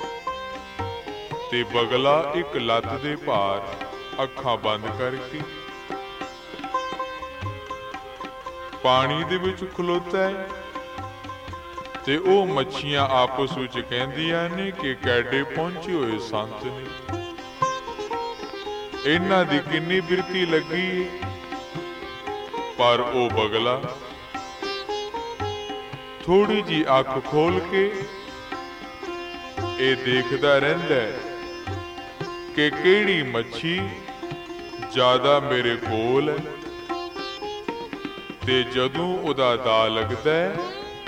Speaker 2: ते बगला एक लत दे भार अखां बंद करके पानी दे विच खलोता है ते ओ मच्छियां आपस विच कहंदियां ने कि कैडे पहुंचे हुए संत ने, इन्हां दी किन्नी बिरती लगी। पर ओ बगला थोड़ी जी अख खोल के ए देखदा रहिंदा है कि किहड़ी मच्छी ज्यादा मेरे कोल है, ते जदों उहदा दा लगदा है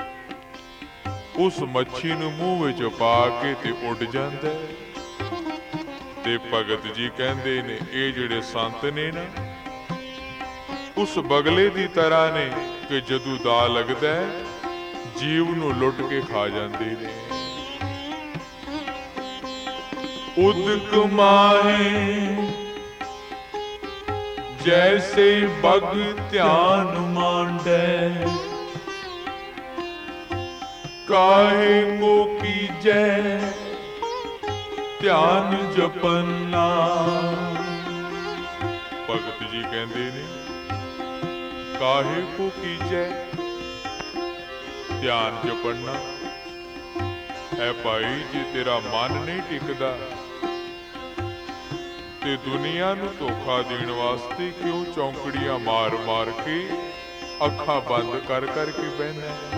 Speaker 2: उस मच्छी नूं मूंह विच पा के ते उड़ जांदा है। ते भगत जी कहंदे ने ये जिहड़े संत ने ना उस बगले दी तरह ने कि जदों दा लगदा है जीव नूं लुट के खा जांदे ने। उदक माहे जैसे बग ध्यान मांडे, काहे को कीजै ध्यान जपन्ना। भगत जी कहंदे ने काहे को कीजै ध्यान जपन्ना। ऐ भाई जे तेरा मन नहीं टिकदा ते दुनिया नूं धोखा देण वास्ते क्यों चौंकड़ियां मार मार के अखां बंद कर कर के बहना है।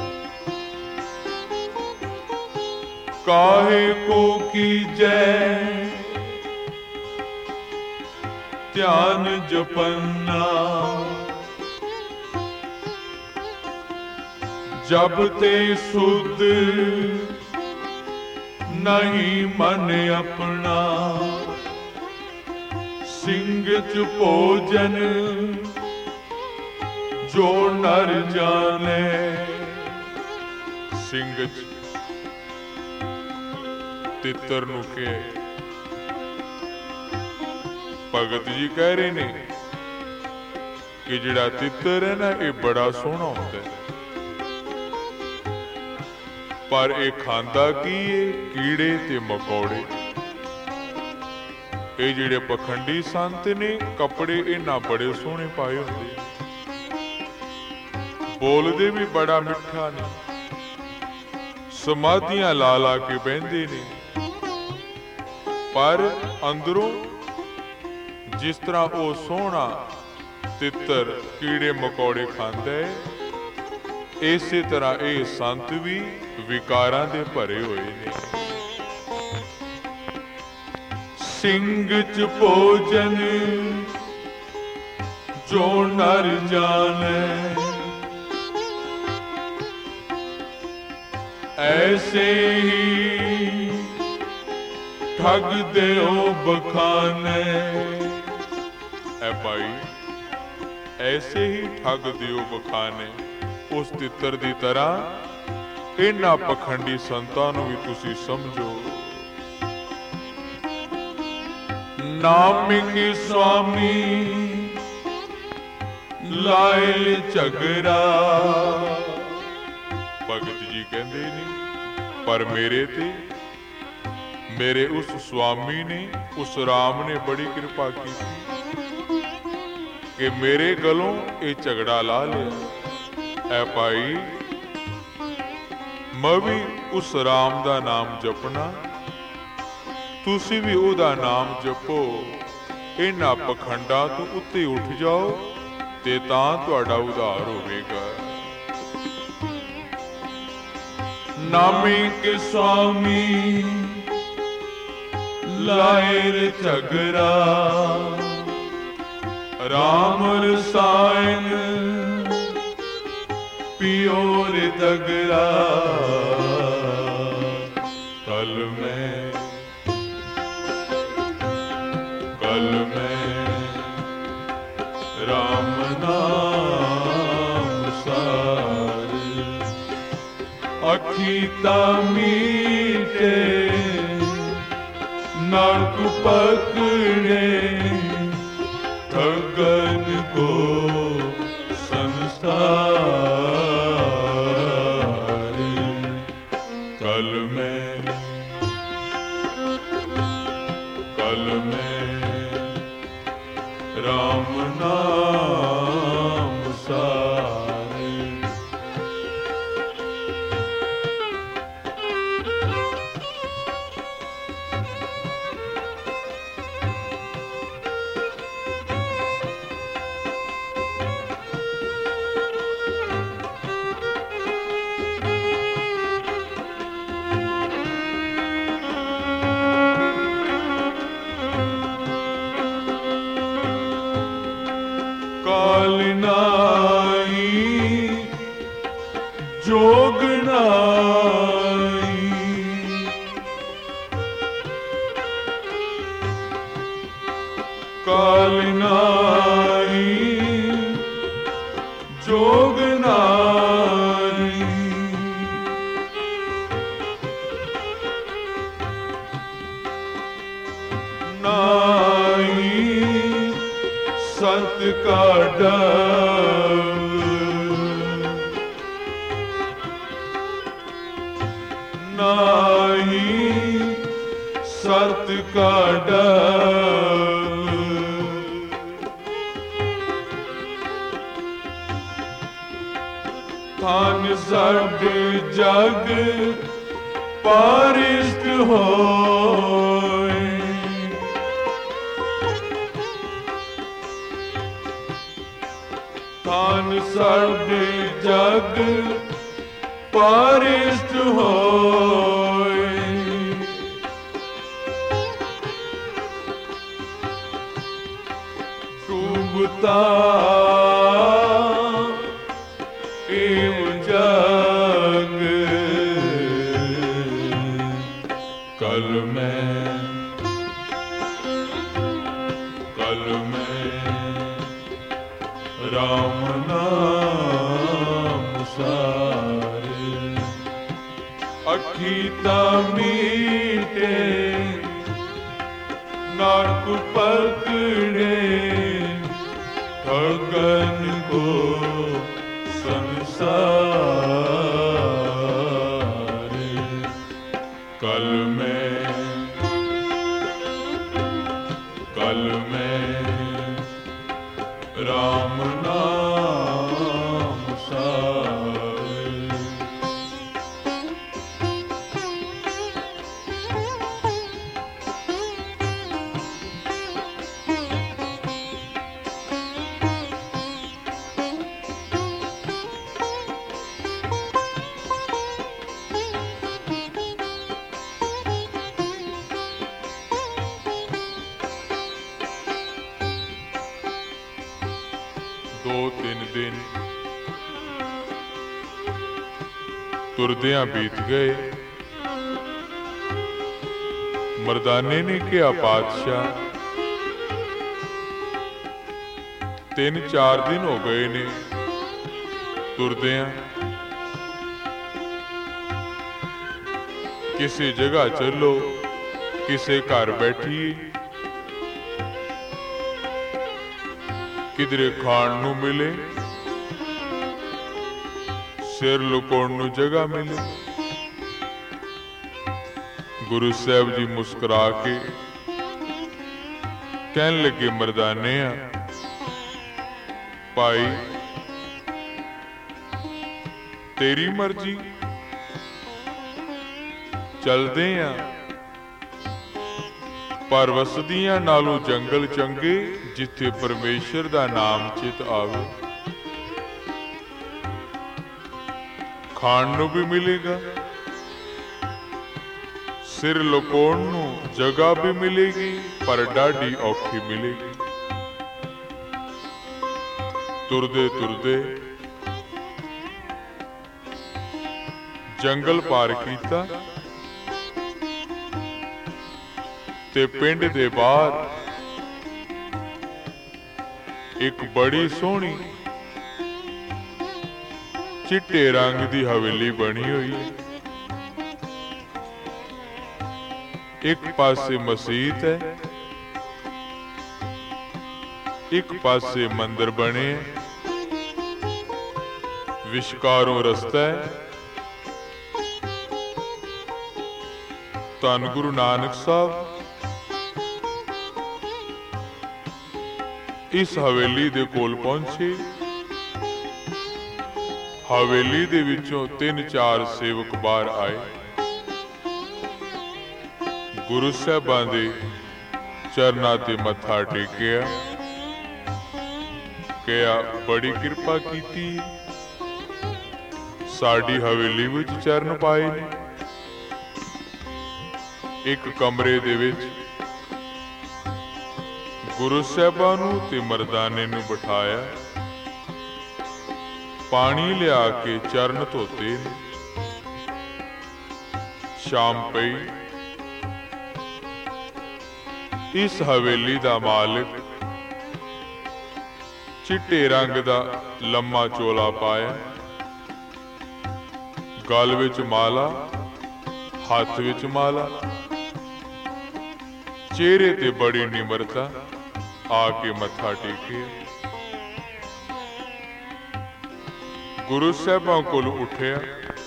Speaker 2: काहे को कीजै ध्यान जपन्ना, जब ते सुध नहीं मन अपना। सिंह च भोजन जो नर जाने। सिंह च तितर नूं के भगत जी कह रहे ने कि जिहड़ा तितर है ना ये बड़ा सोहना हुंदा है, पर ये खांदा की है कीड़े ते मकौड़े। ये जिहड़े पखंडी संत ने कपड़े इन्हां बड़े सोहने पाए हुंदे, बोलदे भी बड़ा मिठा ने, समाधियां ला ला के बहंदे ने, पर अंदरों जिस तरह वो सोहना तितर कीड़े मकौड़े खांदा है, इसे तरह ये संत भी विकारां दे भरे हुए ने। सिंह च भोजन जो नर जाने, ऐसे ही ठग दे ओ बखाने। ऐ भाई ऐसे ही ठग दिओ बखाने उस तितर दी तरह इन्हां पखंडी संतां नूं भी तुसीं समझो। नामिक स्वामी लाए झगड़ा। भगत जी कहंदे ने पर मेरे ते मेरे उस स्वामी ने, उस राम ने बड़ी कृपा की। कि मेरे गलों ये झगड़ा ला लिया। ऐ भाई मैं भी उस राम दा नाम जपना, तुसी भी उदा नाम जपो। इन्हां पखंडां तो उत्ते उठ जाओ ते तां तुहाडा उद्धार होवेगा। नामे के स्वामी लाएर झगड़ा, राम रसायन पियोर दगरा। कल में कल में राम नाम सार, अखीता मीटे नरक पकड़े, ठगन को संसार। कल में कल में राम नाम सार। काल नाई जोग नाई, काल नाई जोग नाई। नाई संत का डर, नाई सत का डर। थान सड जग पारिष्ट होए, थान सड जग पारिष्ट होए। डूबता एव जग, कल में कल में राम नाम सार। अखीता मीटे नरक पकड़े, ठगन को संसार। कल में कल में राम नाम सार। दो तीन दिन तुरदियां बीत गए। मर्दाने ने कहा पातशाह तीन चार दिन हो गए ने तुरदियां, किसी जगह चलो, किसी घर बैठिए, किधरे खाण नू मिले, सिर लुकाउण नू जगह मिले। गुरु साहब जी मुस्कुरा के कहन लगे, मर्दाने भाई तेरी मर्जी, चलदे आ, पर वसदियां नालों जंगल चंगे जिथे परमेश्वर दा नाम चित आवे। खाण नूं भी मिलेगा, सिर लुकाउण नूं जगह भी मिलेगी, पर डाढी औखी मिलेगी। तुरदे तुरदे जंगल पार कीता ते पिंड दे बाहर एक बड़ी सोहनी चिट्टे रंग दी हवेली बनी हुई है। एक पासे मसीत है, एक पासे मंदिर बने है, विशकारों रस्ता है। धन गुरु नानक साहब इस हवेली दे कोल पहुंचे। हवेली दे विचों तीन चार सेवक बाहर आए। गुरु साहबां दे चरनां ते मत्था टेकिया, कहा बड़ी किरपा कीती, साडी हवेली विच चरण पाए ने। एक कमरे दे विच गुरु साहबां नूं ते मर्दाने नूं बिठाया, पानी लिया के चरण धोते ने। शाम पई, इस हवेली दा मालिक चिट्टे रंग दा लम्मा चोला पाया, गल विच माला, हाथ विच माला, चेहरे ते बड़ी निमरता, आके मत्था टेके। गुरु साहबां कोल उठिया,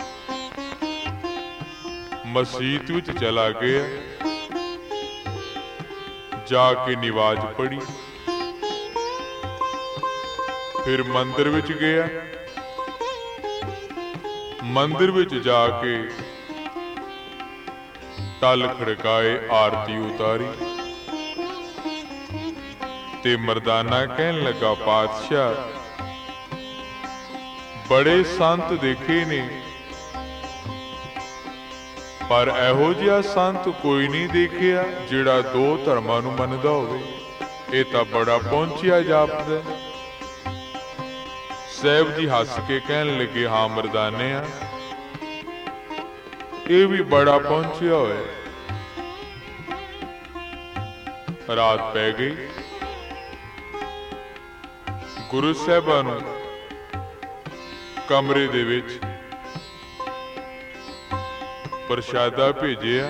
Speaker 2: मसीत विच चला गया, जाके निवाज पढ़ी। फिर मंदिर विच गया, मंदिर विच जाके टल खड़काए, आरती उतारी। ते मर्दाना कहन लगा, पातशाह बड़े संत देखे ने, पर एहो जिहा संत कोई नहीं देखिया जिहड़ा दो धर्मां नूं मनदा होवे। ये तां बड़ा पहुंचिया जापदा। साहब जी हस के कहन लगे, हाँ मर्दाने आ, ये भी बड़ा पहुंचिया होया। रात पै गई। गुरु साहबां नूं कमरे दे विच प्रशादा भेजिया।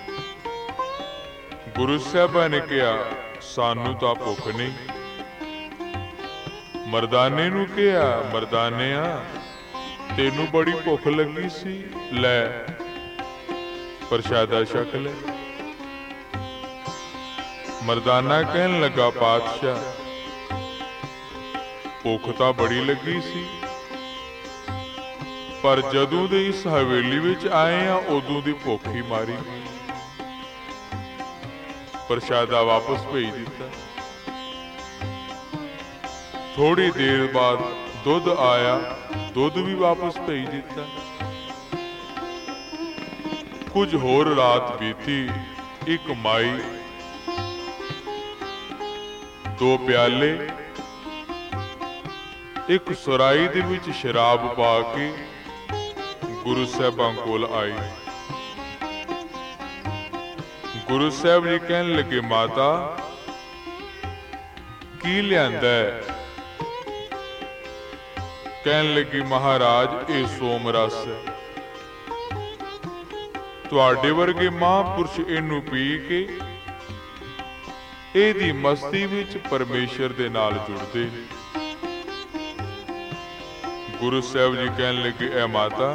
Speaker 2: गुरु साहबां ने कहा, सानू तां भुख नहीं। मर्दाने नूं कहा, मर्दानिया तेनू बड़ी भुख लगी सी, लै प्रशादा छक ले। मर्दाना कहन लगा, पातशाह भुख तां बड़ी लगी सी, पर जदों दे इस हवेली विच आए आ उदों दी भुख ही मारी। प्रशादा वापस भेज दिता। थोड़ी देर बाद दुध आया, दुध भी वापस भेज दिता। कुछ होर रात बीती। एक माई दो प्याले एक सुराई दे विच शराब पा के गुरु साहबां कोल आई। गुरु साहब जी कहन लगे, माता की लियांदा है? कहन लगी, महाराज ये सोम रस है। तुहाडे वर्गे महापुरुष इनू पी के एदी मस्ती विच परमेश्वर दे नाल जुड़दे ने। गुरु साहब जी कहन लगे, ए माता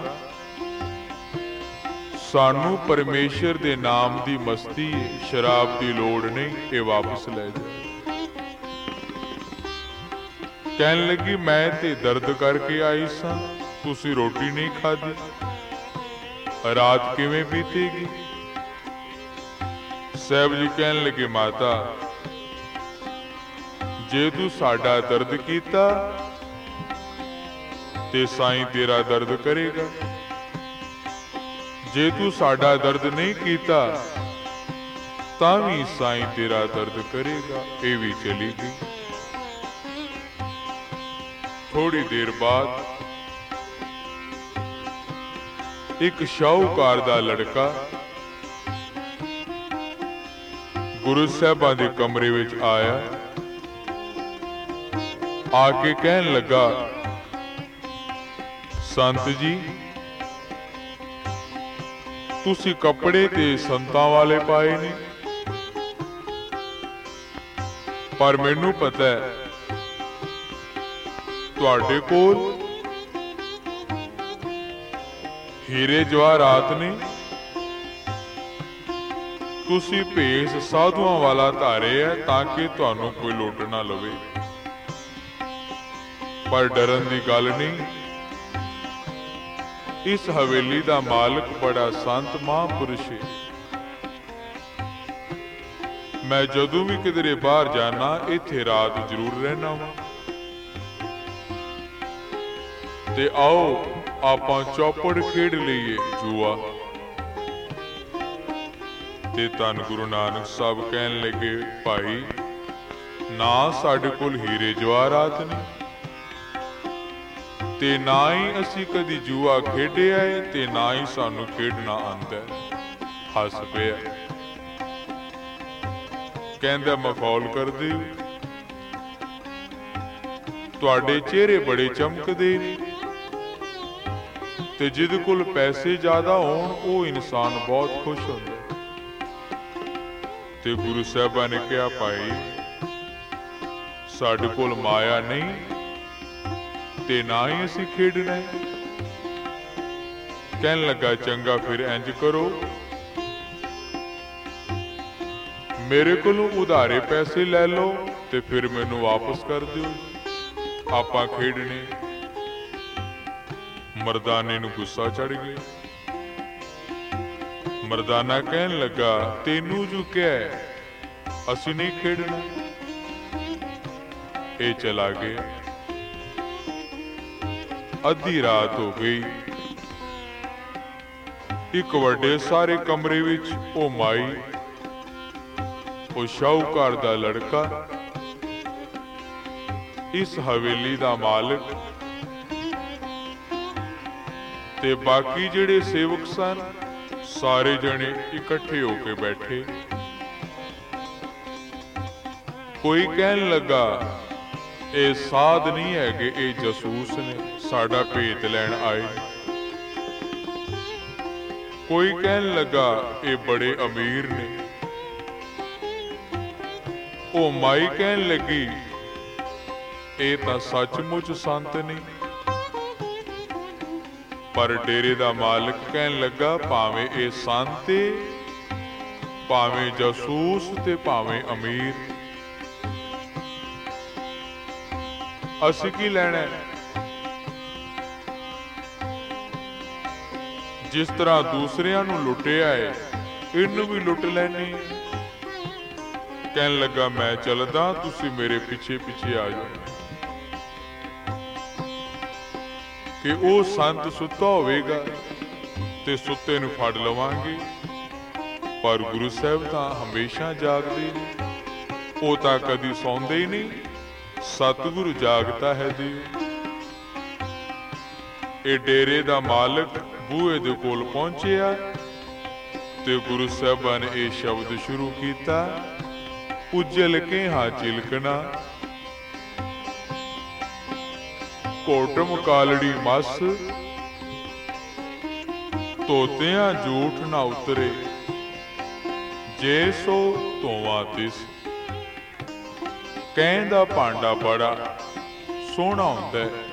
Speaker 2: सानू परमेश्वर दे नाम दी मस्ती, शराब दी लोड़ नहीं, ये वापस ले जा। कहन लगी मैं ते दर्द करके आई सां, तुसी रोटी नहीं खाधी, रात किवें बीतेगी? साहब जी कहन लगे माता जे तू साडा दर्द कीता ते साईं तेरा दर्द करेगा, जे तू साडा दर्द नहीं कीता तां भी साईं तेरा दर्द करेगा। ये भी चली गई। थोड़ी देर बाद एक शाहूकार दा लड़का गुरु साहबां दे कमरे विच आया, आके कहन लगा संत जी तुसी कपड़े ते संतां वाले पाए ने, पर मैनू पता है तुहाडे कोल हीरे जवाहरात ने, तुसी भेस साधुआं वाला धारे है ताकि तुहानू कोई लुट ना लवे। पर डरन की गल नहीं, इस हवेली का मालिक बड़ा संत महापुरुष है। मैं जदों भी किधरे बाहर जाना इत्थे रात जरूर रहना वा, ते आओ आपां चौपड़ खेड लईए जुआ। ते धन गुरु नानक साहब कहन लगे भाई ना साडे कोल हीरे जवाहरात ने ते ना ही असी कदी जुआ खेडिया है ते ना ही सानू खेडना आंदा है। हस पिया कहंदा मखौल करदे तुहाडे चेहरे बड़े चमकदे ने ते जिहदे कोल पैसे ज्यादा होण वो इंसान बहुत खुश होंदा। ते गुरु साहबा ने कहा भाई साडे कोल माया नहीं ते ना ही असीं खेडना है। कहन लगा चंगा फिर इंज करो मेरे कोलों उधारे पैसे ले लो ते फिर मैनू वापस कर दिओ, आपां खेडने। मरदाने नू गुस्सा चढ़ गया। मरदाना कहन लगा तेनू जो क्या है असी नहीं खेडना। ये चला गया। अद्धी रात हो गई। एक वड्डे सारे कमरे विच ओ माई ओ शाहूकार दा लड़का इस हवेली दा मालिक ते बाकी जेड़े सेवक सन सारे जने इकट्ठे होके बैठे। कोई कहन लगा ये साध नहीं है कि ये जसूस ने साडा भेत लैण आए। कोई कहन लगा ये बड़े अमीर ने। ओ माई कहन लगी ये तां सचमुच संत ने। पर डेरे दा मालिक कहन लगा भावें ये संत भावें जासूस ते भावें अमीर असी की लैना है। जिस तरह दूसरियां नू लुटिया है इनू भी लुट लैनी। कहन लगा मैं चलदा तुसी मेरे पीछे पीछे आ जाओ कि वो संत सुता होवेगा ते सुते नू फड़ लवांगे। पर गुरु साहब तां हमेशा जागदे ने, वो तां कदी सौंदे ही नहीं। सतगुरु जागता है दी। ये डेरे दा मालिक बूहे दे कोल पहुंचिया ते गुरु साहबा ने ये शब्द शुरू किया उजल के हाँ चिलकना कोटम कालड़ी मस तोतियां झूठ ना उतरे जे सो तोवा तिस। कहंदा भांडा बड़ा सोहना हुंदा है,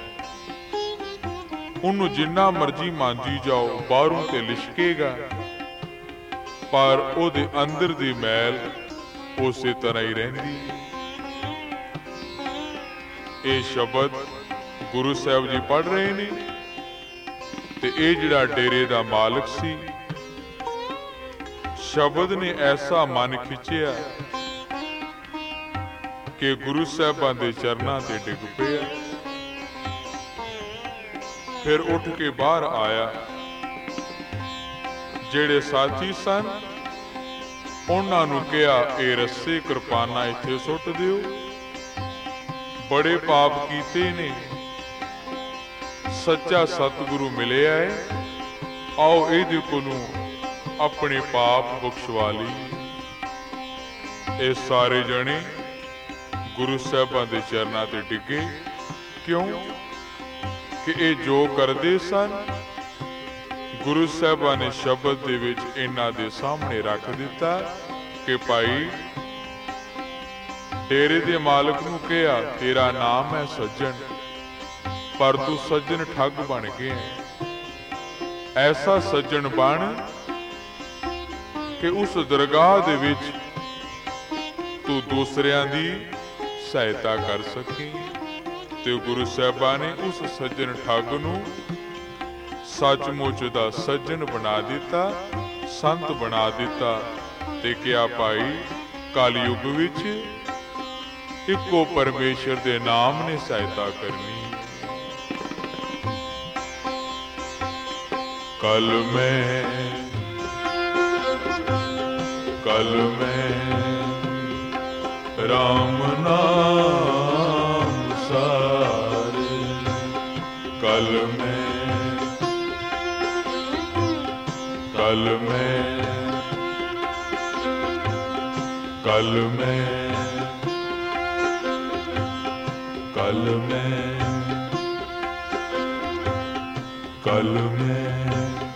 Speaker 2: उन्नू जिन्ना मर्जी मांजी जाओ बाहरों ते लिशकेगा पर ओदे अंदर दी मैल उसे तरह ही रहिंदी। ਇਹ ਸ਼ਬਦ ਗੁਰੂ ਸਾਹਿਬ ਜੀ ਪੜ੍ਹ ਰਹੇ ਨੇ ਤੇ ਇਹ ਜਿਹੜਾ ਡੇਰੇ ਦਾ ਮਾਲਕ ਸੀ, ਸ਼ਬਦ ਨੇ ਐਸਾ ਮਨ ਖਿੱਚਿਆ ਕਿ ਗੁਰੂ ਸਾਹਿਬਾਂ ਦੇ ਚਰਨਾਂ ਤੇ ਡਿੱਗ ਪਿਆ। ਫਿਰ ਉੱਠ ਕੇ ਬਾਹਰ ਆਇਆ। ਜਿਹੜੇ ਸਾਥੀ ਸਨ ਉਹਨਾਂ ਨੂੰ ਕਿਹਾ, ਇਹ ਰੱਸੇ ਕਿਰਪਾਨਾਂ ਇੱਥੇ ਸੁੱਟ ਦਿਓ, ਬੜੇ ਪਾਪ ਕੀਤੇ ਨੇ, ਸੱਚਾ ਸਤਿਗੁਰੂ ਮਿਲਿਆ ਹੈ, ਆਓ ਇਹਦੇ ਕੋਲੋਂ ਆਪਣੇ ਪਾਪ ਬਖਸ਼ਵਾ ਲਈ। ਇਹ ਸਾਰੇ ਜਣੇ ਗੁਰੂ ਸਾਹਿਬਾਂ ਦੇ ਚਰਨਾਂ ਤੇ ਡਿੱਗੇ। ਕਿਉਂ ਕਿ ਇਹ ਜੋ ਕਰਦੇ ਸਨ ਗੁਰੂ ਸਾਹਿਬਾਂ ਨੇ ਸ਼ਬਦ ਦੇ ਵਿੱਚ ਇਹਨਾਂ ਦੇ ਸਾਹਮਣੇ ਰੱਖ ਦਿੱਤਾ ਕਿ ਭਾਈ, ਡੇਰੇ ਦੇ ਮਾਲਕ ਨੂੰ ਕਿਹਾ ਤੇਰਾ ਨਾਮ ਹੈ ਸੱਜਣ, ਪਰ ਤੂੰ ਸੱਜਣ ਠੱਗ ਬਣ ਗਿਆ। ਐਸਾ ਸੱਜਣ ਬਣ ਕਿ ਉਸ ਦਰਗਾਹ ਦੇ ਵਿੱਚ ਤੂੰ ਦੂਸਰਿਆਂ ਦੀ ਸਹਾਇਤਾ ਕਰ ਸਕੀ। ਤੇ ਗੁਰੂ ਸਾਹਿਬਾਂ ਨੇ ਉਸ ਸੱਜਣ ਠੱਗ ਨੂੰ ਸੱਚਮੁੱਚ ਦਾ ਸੱਜਣ ਬਣਾ ਦਿੱਤਾ, ਸੰਤ ਬਣਾ ਦਿੱਤਾ ਤੇ ਕਿਹਾ ਭਾਈ, ਕਲਯੁਗ ਵਿੱਚ ਇੱਕੋ ਪਰਮੇਸ਼ਰ ਦੇ ਨਾਮ ਨੇ ਸਹਾਇਤਾ ਕਰਨੀ। ਕਲ ਮੈਂ ਕਲ ਮੈਂ ਰਾਮ ਨਾਮ ਸਾਰੇ, ਕਲ ਮੈਂ ਕਲ ਮੈਂ ਕਲ ਮੈਂ ਕਲ ਮੈਂ ਕਲ ਮੈਂ